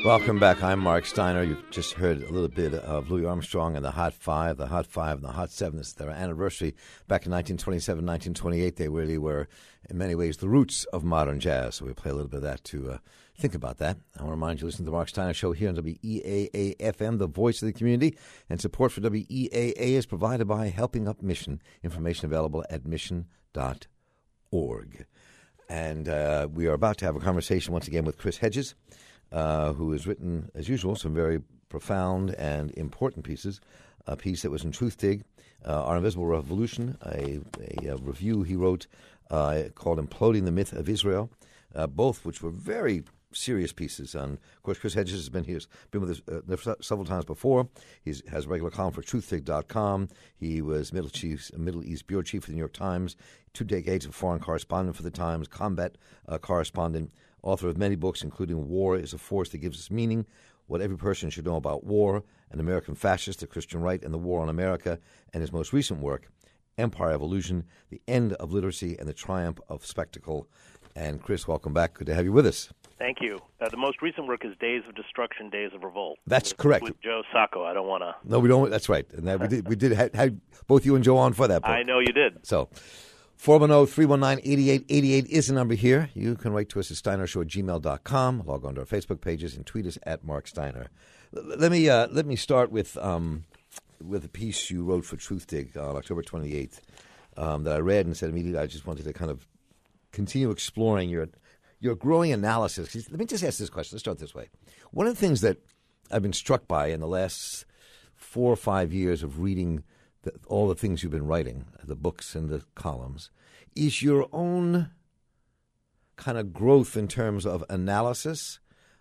Welcome back. I'm Mark Steiner. You've just heard a little bit of Louis Armstrong and the Hot Five, and the Hot Seven. It's their anniversary. Back in 1927, 1928, they really were, in many ways, the roots of modern jazz. So we play a little bit of that to think about that. I want to remind you, listen to the Mark Steiner Show here on WEAA-FM, the voice of the community. And support for WEAA is provided by Helping Up Mission. Information available at mission.org. And we are about to have a conversation once again with Chris Hedges, who has written, as usual, some very profound and important pieces. A piece that was in Truthdig, Our Invisible Revolution, a review he wrote called Imploding the Myth of Israel, both which were very serious pieces. And, of course, Chris Hedges has been with us several times before. He has a regular column for Truthdig.com. He was Middle East bureau chief for the New York Times, 2 decades of foreign correspondent for the Times, combat correspondent, author of many books, including War is a Force That Gives Us Meaning, What Every Person Should Know About War, An American Fascist, The Christian Right, and the War on America, and his most recent work, Empire Evolution, The End of Literacy and the Triumph of Spectacle. And Chris, welcome back. Good to have you with us. Thank you. The most recent work is Days of Destruction, Days of Revolt. That's correct. With Joe Sacco. I don't want to... No, we don't. That's right. And that we did have both you and Joe on for that book. I know you did. So... 410-319-8888 is the number here. You can write to us at steinershow@gmail.com. Log on to our Facebook pages and tweet us at Mark Steiner. Let me start with a piece you wrote for Truthdig on October 28th that I read and said immediately I just wanted to kind of continue exploring your growing analysis. Let me just ask this question. Let's start this way. One of the things that I've been struck by in the last 4 or 5 years of reading all the things you've been writing, the books and the columns, is your own kind of growth in terms of analysis,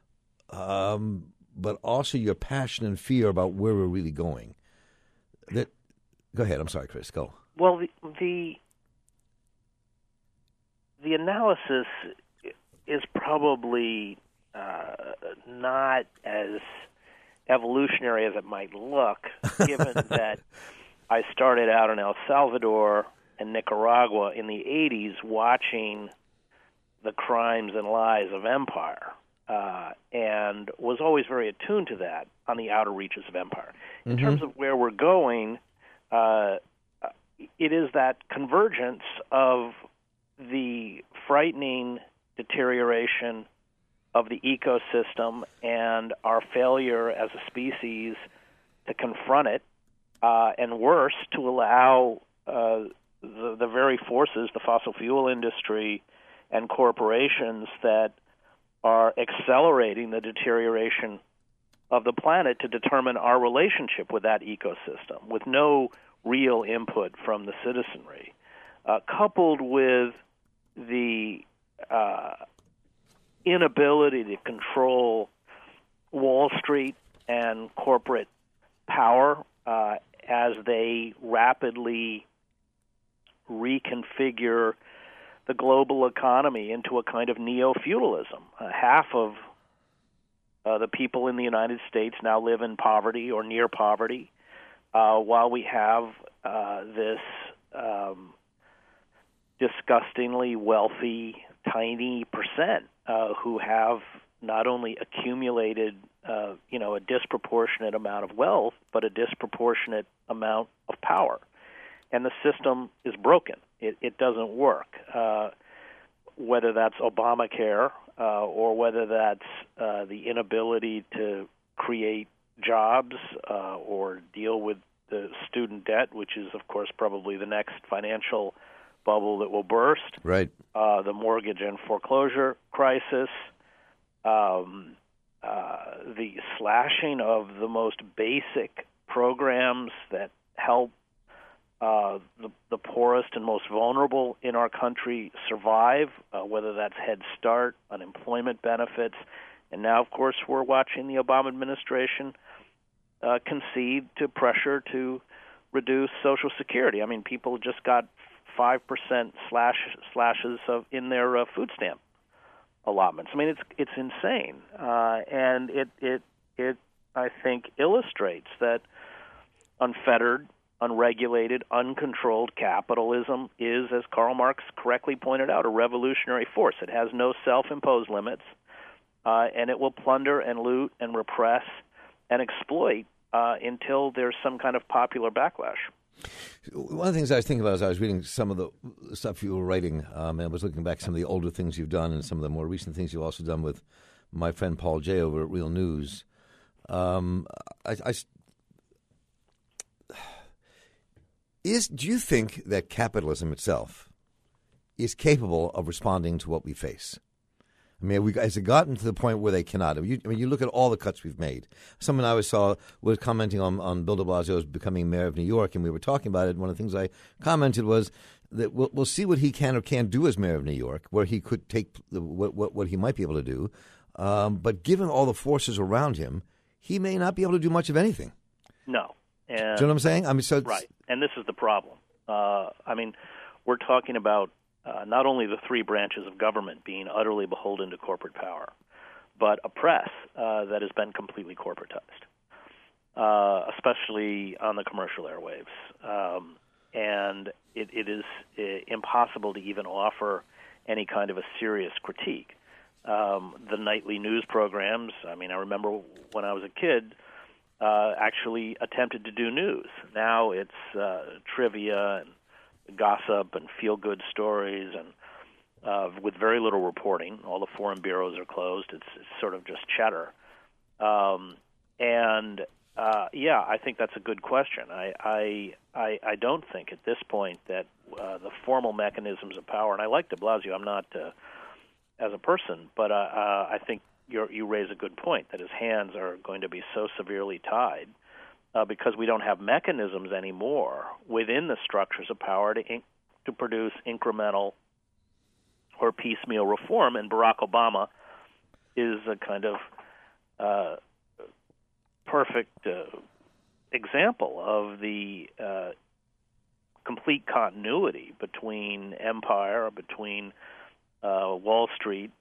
but also your passion and fear about where we're really going. Go ahead. I'm sorry, Chris. Go. Well, the analysis is probably not as evolutionary as it might look, given that I started out in El Salvador and Nicaragua in the 80s watching the crimes and lies of empire and was always very attuned to that on the outer reaches of empire. In terms of where we're going, it is that convergence of the frightening deterioration of the ecosystem and our failure as a species to confront it, and worse, to allow the very forces, the fossil fuel industry and corporations that are accelerating the deterioration of the planet to determine our relationship with that ecosystem with no real input from the citizenry, coupled with the inability to control Wall Street and corporate power as they rapidly reconfigure the global economy into a kind of neo-feudalism. Half of the people in the United States now live in poverty or near poverty, while we have this disgustingly wealthy, tiny percent who have not only accumulated a disproportionate amount of wealth, but a disproportionate amount of power. And the system is broken. It doesn't work. Whether that's Obamacare or whether that's the inability to create jobs or deal with the student debt, which is, of course, probably the next financial bubble that will burst. Right. The mortgage and foreclosure crisis. The slashing of the most basic programs that help the poorest and most vulnerable in our country survive, whether that's Head Start, unemployment benefits, and now, of course, we're watching the Obama administration concede to pressure to reduce Social Security. I mean, people just got 5% slashes in their food stamp allotments. I mean, it's insane, and it I think illustrates that unfettered, unregulated, uncontrolled capitalism is, as Karl Marx correctly pointed out, a revolutionary force. It has no self-imposed limits. and it will plunder and loot and repress and exploit until there's some kind of popular backlash. One of the things I was thinking about as I was reading some of the stuff you were writing, and I was looking back at some of the older things you've done and some of the more recent things you've also done with my friend Paul Jay over at Real News. Do you think that capitalism itself is capable of responding to what we face? I mean, has it gotten to the point where they cannot? You look at all the cuts we've made. Someone I saw was commenting on Bill de Blasio's becoming mayor of New York, and we were talking about it. One of the things I commented was that we'll see what he can or can't do as mayor of New York, where he could take what he might be able to do. But given all the forces around him, he may not be able to do much of anything. No. Do you know what I'm saying? I mean, right. And this is the problem. We're talking about not only the three branches of government being utterly beholden to corporate power, but a press that has been completely corporatized, especially on the commercial airwaves. And it is impossible to even offer any kind of a serious critique. The nightly news programs, I remember when I was a kid, actually attempted to do news. Now it's trivia and gossip and feel-good stories, and with very little reporting. All the foreign bureaus are closed. It's sort of just chatter. I think that's a good question. I don't think at this point that the formal mechanisms of power, and I like de Blasio, I'm not as a person, but I think you raise a good point, that his hands are going to be so severely tied because we don't have mechanisms anymore within the structures of power to produce incremental or piecemeal reform. And Barack Obama is a kind of perfect example of the complete continuity between empire, between Wall Street,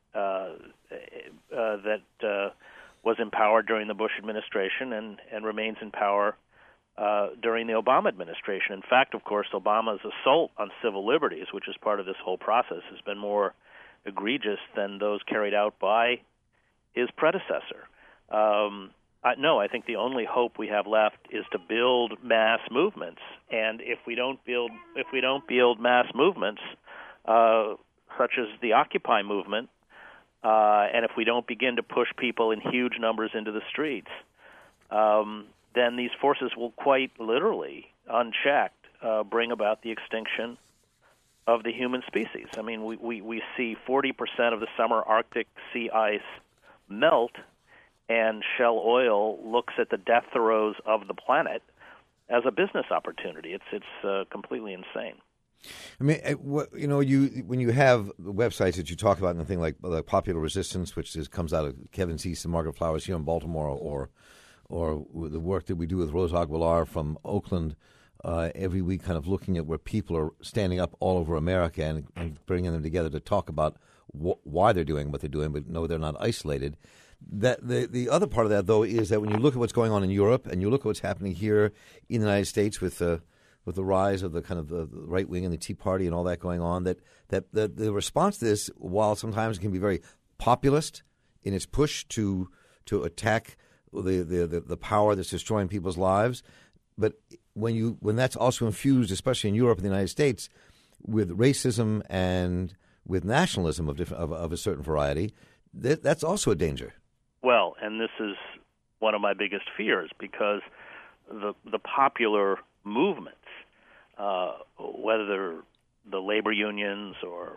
that was in power during the Bush administration and remains in power during the Obama administration. In fact, of course, Obama's assault on civil liberties, which is part of this whole process, has been more egregious than those carried out by his predecessor. I think the only hope we have left is to build mass movements, and if we don't build mass movements, such as the Occupy movement, and if we don't begin to push people in huge numbers into the streets, then these forces will quite literally, unchecked, bring about the extinction of the human species. I mean, we see 40% of the summer Arctic sea ice melt, and Shell Oil looks at the death throes of the planet as a business opportunity. It's completely insane. I mean, when you have websites that you talk about, anything like Popular Resistance, which comes out of Kevin Cease and Margaret Flowers here in Baltimore, or the work that we do with Rose Aguilar from Oakland every week, kind of looking at where people are standing up all over America and bringing them together to talk about why they're doing what they're doing, but no, they're not isolated. That the other part of that, though, is that when you look at what's going on in Europe and you look at what's happening here in the United States with the rise of the kind of the right wing and the Tea Party and all that going on, that the response to this, while sometimes it can be very populist in its push to attack the power that's destroying people's lives, but when that's also infused, especially in Europe and the United States, with racism and with nationalism of a certain variety, that's also a danger. Well, and this is one of my biggest fears, because the popular movements, whether the labor unions or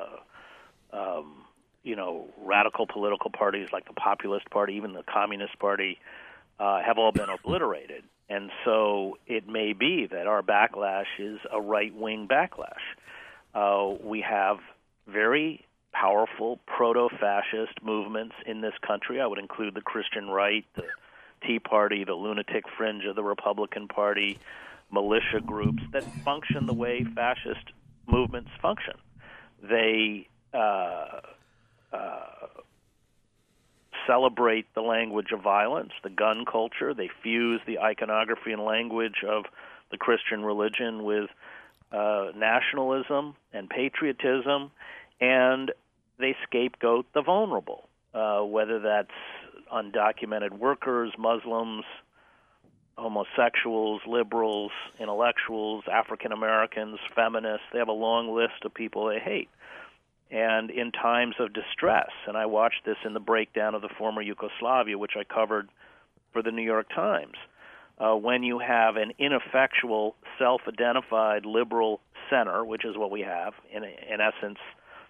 radical political parties like the Populist Party, even the Communist Party, have all been obliterated. And so it may be that our backlash is a right-wing backlash. We have very powerful proto-fascist movements in this country. I would include the Christian right, the Tea Party, the lunatic fringe of the Republican Party, militia groups that function the way fascist movements function. They celebrate the language of violence, the gun culture. They fuse the iconography and language of the Christian religion with nationalism and patriotism, and they scapegoat the vulnerable. whether that's undocumented workers, Muslims, homosexuals, liberals, intellectuals, African Americans, feminists. They have a long list of people they hate. And in times of distress, and I watched this in the breakdown of the former Yugoslavia, which I covered for the New York Times, when you have an ineffectual, self-identified liberal center, which is what we have, in essence,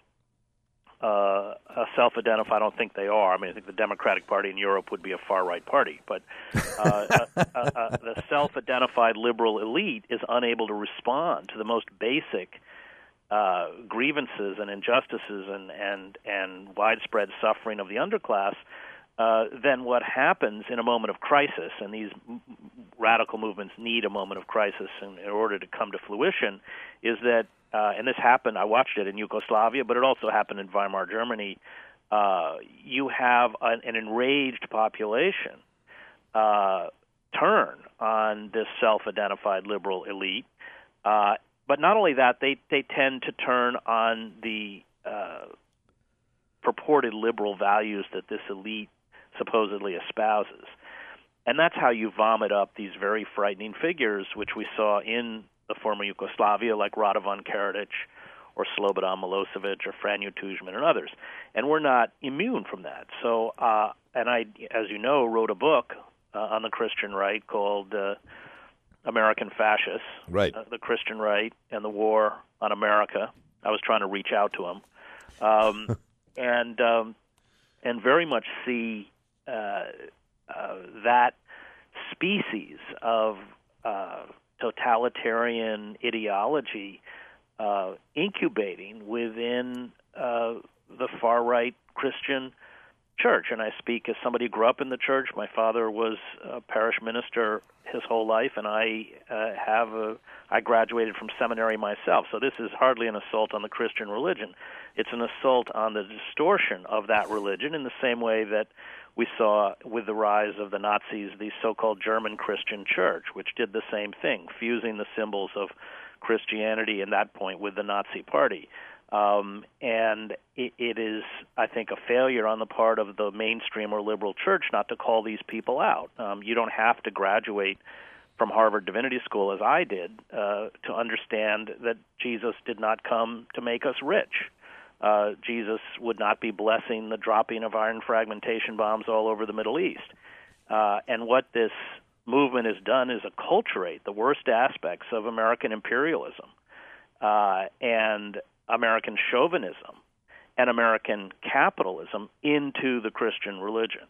a self-identified, I don't think they are. I mean, I think the Democratic Party in Europe would be a far-right party. But the self-identified liberal elite is unable to respond to the most basic grievances and injustices and widespread suffering of the underclass. Then what happens in a moment of crisis, and these radical movements need a moment of crisis in order to come to fruition, is that and this happened, I watched it in Yugoslavia, but it also happened in Weimar Germany, you have an enraged population turn on this self-identified liberal elite. But not only that, they tend to turn on the purported liberal values that this elite supposedly espouses. And that's how you vomit up these very frightening figures, which we saw in the former Yugoslavia, like Radovan Karadzic or Slobodan Milosevic or Franjo Tuđman and others. And we're not immune from that. So, and I, as you know, wrote a book on the Christian right called American Fascists, right. The Christian Right and the War on America. I was trying to reach out to him. And very much see that species of totalitarian ideology incubating within the far-right Christian church. And I speak as somebody who grew up in the church. My father was a parish minister his whole life, and I graduated from seminary myself. So this is hardly an assault on the Christian religion. It's an assault on the distortion of that religion in the same way that we saw with the rise of the Nazis, the so-called German Christian church, which did the same thing, fusing the symbols of Christianity in that point with the Nazi party. And it is, I think, a failure on the part of the mainstream or liberal church not to call these people out. You don't have to graduate from Harvard Divinity School, as I did, to understand that Jesus did not come to make us rich. Jesus would not be blessing the dropping of iron fragmentation bombs all over the Middle East. And what this movement has done is acculturate the worst aspects of American imperialism and American chauvinism and American capitalism into the Christian religion.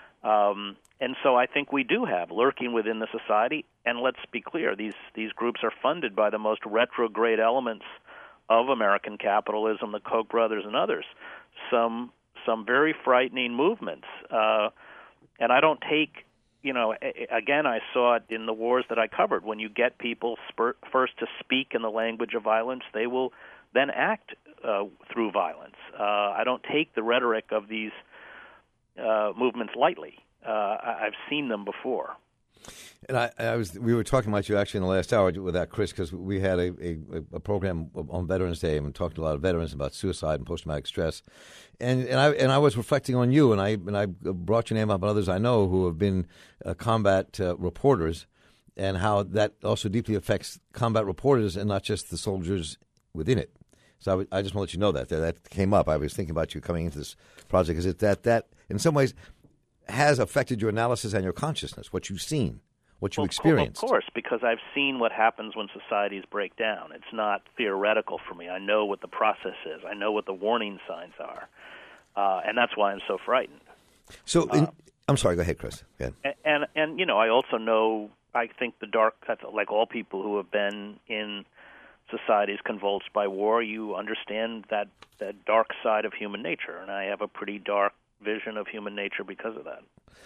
And so I think we do have lurking within the society, and let's be clear, these groups are funded by the most retrograde elements of American capitalism, the Koch brothers and others, some very frightening movements. And I don't take, again, I saw it in the wars that I covered. When you get people first to speak in the language of violence, they will then act through violence. I don't take the rhetoric of these movements lightly. I've seen them before. And we were talking about you actually in the last hour with that, Chris, because we had a program on Veterans Day and talked to a lot of veterans about suicide and post-traumatic stress, and I was reflecting on you, and I brought your name up and others I know who have been combat reporters, and how that also deeply affects combat reporters and not just the soldiers within it. So I just want to let you know that came up. I was thinking about you coming into this project because that in some ways has affected your analysis and your consciousness, what you've seen, what you experienced. Of course, because I've seen what happens when societies break down. It's not theoretical for me. I know what the process is. I know what the warning signs are. And that's why I'm so frightened. So, I'm sorry, go ahead, Chris. Go ahead. And I also know, I think like all people who have been in societies convulsed by war, you understand that dark side of human nature. And I have a pretty dark vision of human nature because of that.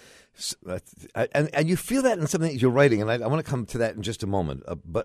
And you feel that in something that you're writing, and I want to come to that in just a moment. But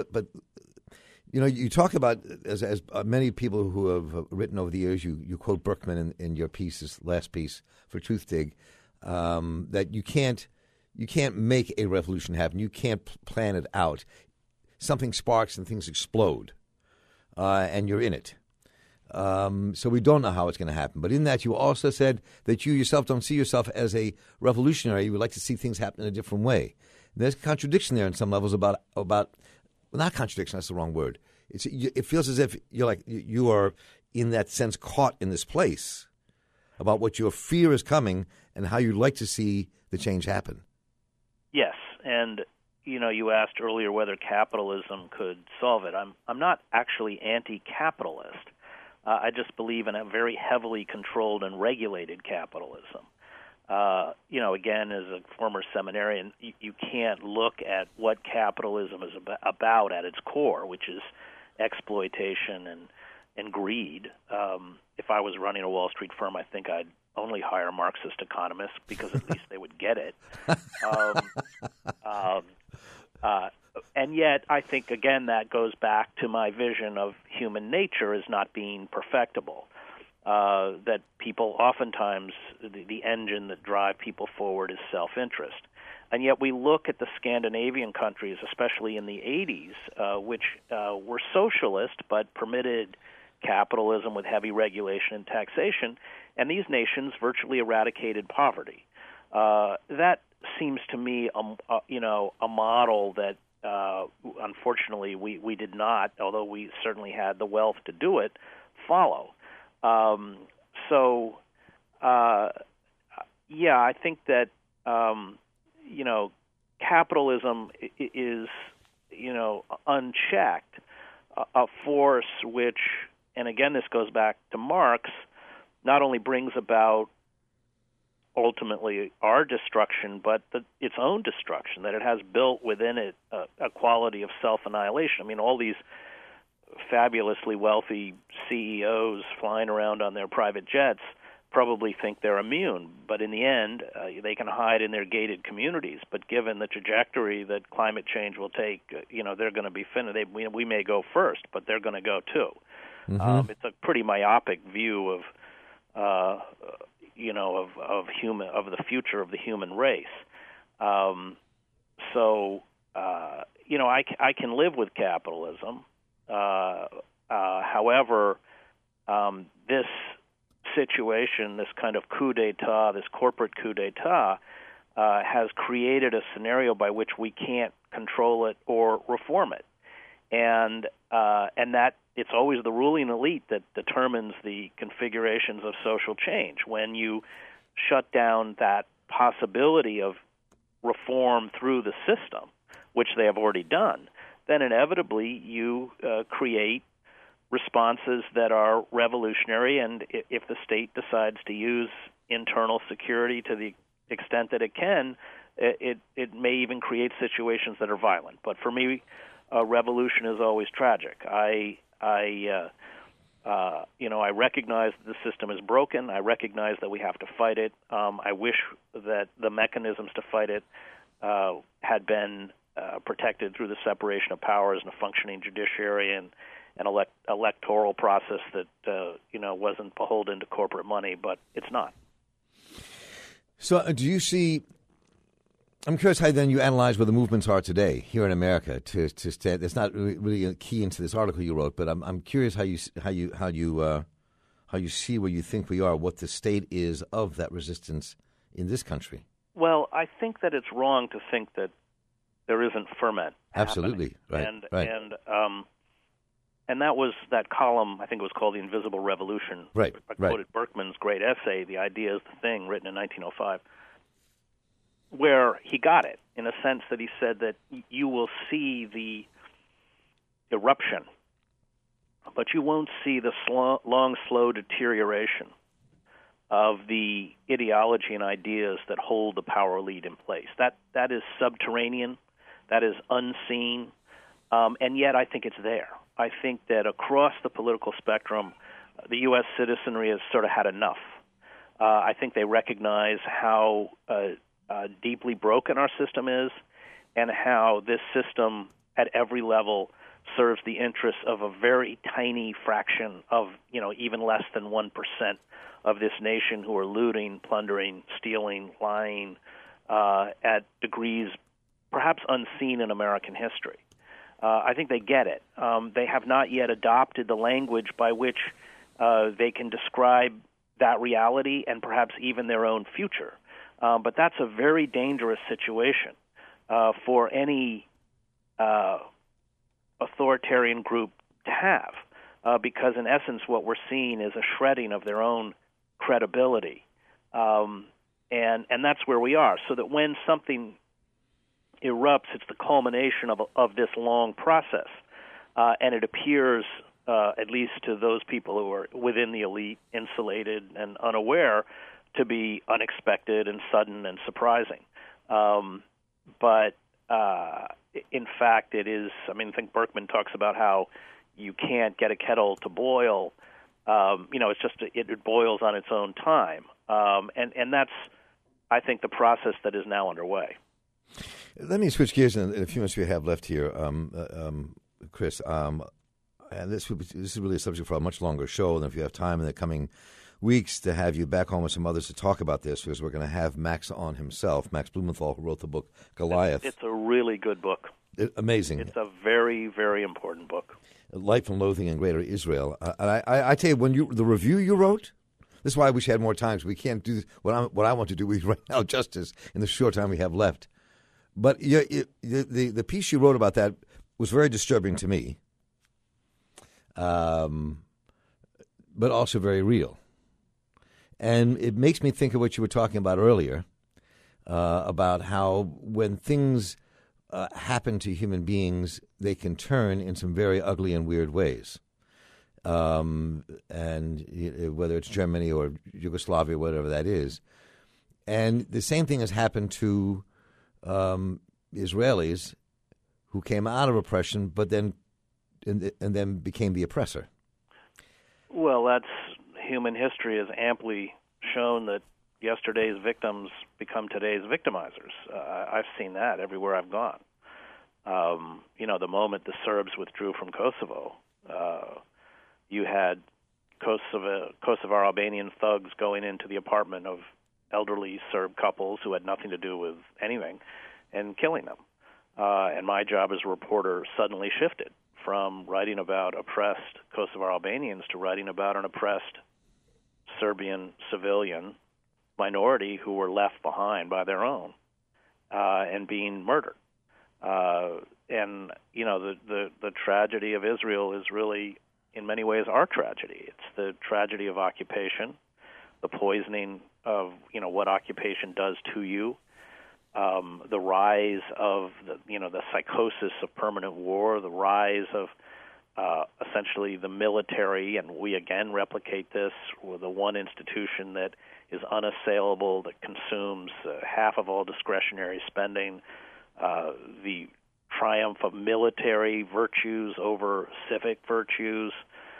you talk about as many people who have written over the years. You quote Berkman in your piece, this last piece for Truthdig, that you can't make a revolution happen. You can't plan it out. Something sparks and things explode, and you're in it. So we don't know how it's going to happen. But in that, you also said that you yourself don't see yourself as a revolutionary. You would like to see things happen in a different way. There's contradiction there in some levels about not contradiction, that's the wrong word. It feels as if you are, in that sense, caught in this place about what your fear is coming and how you'd like to see the change happen. Yes, and you asked earlier whether capitalism could solve it. I'm not actually anti-capitalist. I just believe in a very heavily controlled and regulated capitalism. Again, as a former seminarian, you can't look at what capitalism is about at its core, which is exploitation and greed. If I was running a Wall Street firm, I think I'd only hire Marxist economists because at least they would get it. And yet, I think, again, that goes back to my vision of human nature as not being perfectible. That people oftentimes, the engine that drive people forward is self-interest. And yet we look at the Scandinavian countries, especially in the 80s, which were socialist but permitted capitalism with heavy regulation and taxation, and these nations virtually eradicated poverty. That seems to me a model that unfortunately we did not, although we certainly had the wealth to do it, follow. I think that capitalism is unchecked a force which, and again this goes back to Marx, not only brings about ultimately our destruction, but its own destruction, that it has built within it a quality of self-annihilation. I mean, all these fabulously wealthy CEOs flying around on their private jets probably think they're immune, but in the end, they can hide in their gated communities. But given the trajectory that climate change will take, they're going to be finished. We may go first, but they're going to go too. Mm-hmm. It's a pretty myopic view of the future of the human race. I can live with capitalism. However, this situation, this kind of coup d'etat, this corporate coup d'etat, has created a scenario by which we can't control it or reform it, and that it's always the ruling elite that determines the configurations of social change. When you shut down that possibility of reform through the system, which they have already done, then inevitably you create responses that are revolutionary, and if the state decides to use internal security to the extent that it can, it may even create situations that are violent. But for me, revolution is always tragic. I recognize that the system is broken. I recognize that we have to fight it. I wish that the mechanisms to fight it had been protected through the separation of powers and a functioning judiciary and an electoral process that wasn't beholden to corporate money, but it's not. So do you see, I'm curious how then you analyze where the movements are today here in America to stand. It's not really a key into this article you wrote, but I'm curious how you see where you think we are, what the state is of that resistance in this country. Well, I think that it's wrong to think that there isn't ferment Absolutely. happening. Right. And that was that column, I think it was called The Invisible Revolution. Right. I quoted Berkman's great essay, The Idea is the Thing, written in 1905, where he got it in a sense that he said that you will see the eruption, but you won't see the long, slow deterioration of the ideology and ideas that hold the power elite in place. That is subterranean, that is unseen, and yet I think it's there. I think that across the political spectrum, the U.S. citizenry has sort of had enough. I think they recognize how deeply broken our system is and how this system at every level serves the interests of a very tiny fraction of, even less than 1% of this nation who are looting, plundering, stealing, lying at degrees perhaps unseen in American history. I think they get it. They have not yet adopted the language by which They can describe that reality and perhaps even their own future. But that's a very dangerous situation for any authoritarian group to have, because in essence what we're seeing is a shredding of their own credibility. And that's where we are, so that when something erupts, it's the culmination of this long process, and it appears, at least to those people who are within the elite, insulated and unaware, to be unexpected and sudden and surprising. But in fact, it is. I mean, I think Berkman talks about how you can't get a kettle to boil. It's just it boils on its own time, and that's, I think, the process that is now underway. Let me switch gears in a few minutes we have left here, Chris. And this is really a subject for a much longer show. And if you have time in the coming weeks to have you back on with some others to talk about this, because we're going to have Max on himself, Max Blumenthal, who wrote the book Goliath. It's a really good book. Amazing. It's a very, very important book. Life and Loathing in Greater Israel. And I tell you, the review you wrote, this is why I wish I had more time, because we can't do what I want to do right now justice in the short time we have left. But the piece you wrote about that was very disturbing to me, but also very real. And it makes me think of what you were talking about earlier, about how when things happen to human beings, they can turn in some very ugly and weird ways. And whether it's Germany or Yugoslavia, whatever that is. And the same thing has happened to Israelis who came out of oppression, but then and then became the oppressor. Well, that's human history has amply shown that yesterday's victims become today's victimizers. I've seen that everywhere I've gone. The moment the Serbs withdrew from Kosovo, you had Kosovar Albanian thugs going into the apartment of elderly Serb couples who had nothing to do with anything and killing them. And my job as a reporter suddenly shifted from writing about oppressed Kosovar Albanians to writing about an oppressed Serbian civilian minority who were left behind by their own and being murdered. The tragedy of Israel is really, in many ways, our tragedy. It's the tragedy of occupation, the poisoning of what occupation does to you, the rise of the psychosis of permanent war, the rise of essentially the military, and we again replicate this with the one institution that is unassailable, that consumes half of all discretionary spending, the triumph of military virtues over civic virtues.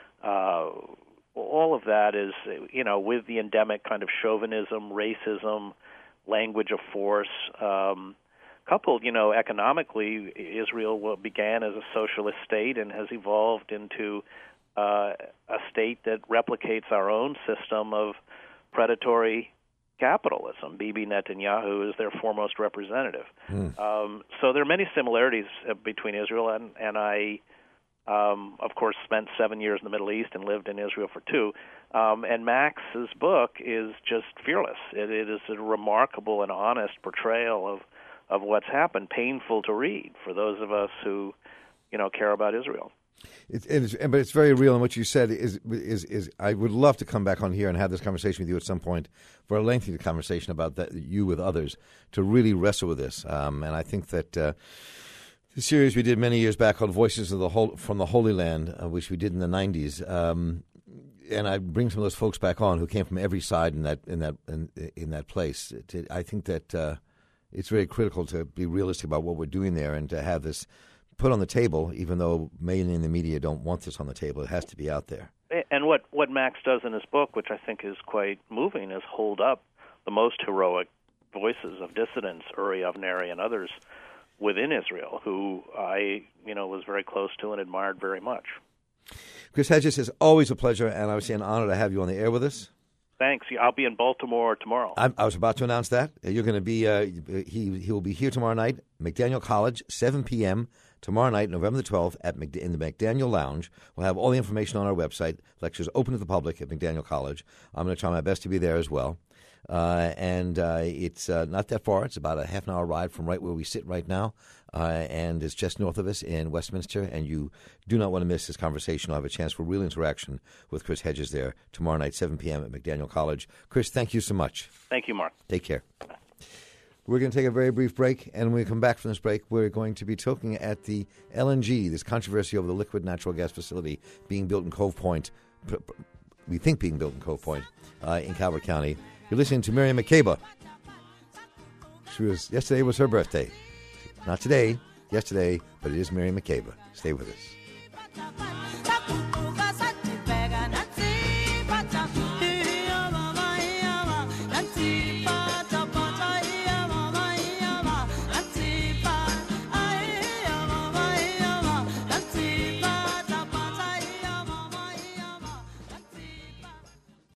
All of that is, with the endemic kind of chauvinism, racism, language of force, coupled, economically, Israel began as a socialist state and has evolved into a state that replicates our own system of predatory capitalism. Bibi Netanyahu is their foremost representative. So there are many similarities between Israel and I. Of course, spent 7 years in the Middle East and lived in Israel for 2. And Max's book is just fearless. It is a remarkable and honest portrayal of what's happened, painful to read for those of us who, care about Israel. But it's very real, and what you said is I would love to come back on here and have this conversation with you at some point for a lengthy conversation about that, you with others, to really wrestle with this. And I think that the series we did many years back called Voices of from the Holy Land, which we did in the 90s, and I bring some of those folks back on who came from every side in that place. I think that it's very critical to be realistic about what we're doing there and to have this put on the table, even though many in the media don't want this on the table. It has to be out there. And what Max does in his book, which I think is quite moving, is hold up the most heroic voices of dissidents, Uri Avneri and others within Israel, who I was very close to and admired very much. Chris Hedges, it's always a pleasure, and obviously an honor to have you on the air with us. Thanks. I'll be in Baltimore tomorrow. I was about to announce that. You're going to be, he will be here tomorrow night, McDaniel College, 7 p.m., tomorrow night, November the 12th, in the McDaniel Lounge. We'll have all the information on our website. Lectures open to the public at McDaniel College. I'm going to try my best to be there as well. It's not that far. It's about a half an hour ride from right where we sit right now. And it's just north of us in Westminster. And you do not want to miss this conversation. I'll have a chance for real interaction with Chris Hedges there tomorrow night, 7 p.m. at McDaniel College. Chris, thank you so much. Thank you, Mark. Take care. We're going to take a very brief break, and when we come back from this break, we're going to be talking at the LNG, this controversy over the liquid natural gas facility being built in Cove Point, we think being built in Cove Point, in Calvert County. You're listening to Miriam Makeba. Yesterday was her birthday. Not today, yesterday, but it is Miriam Makeba. Stay with us.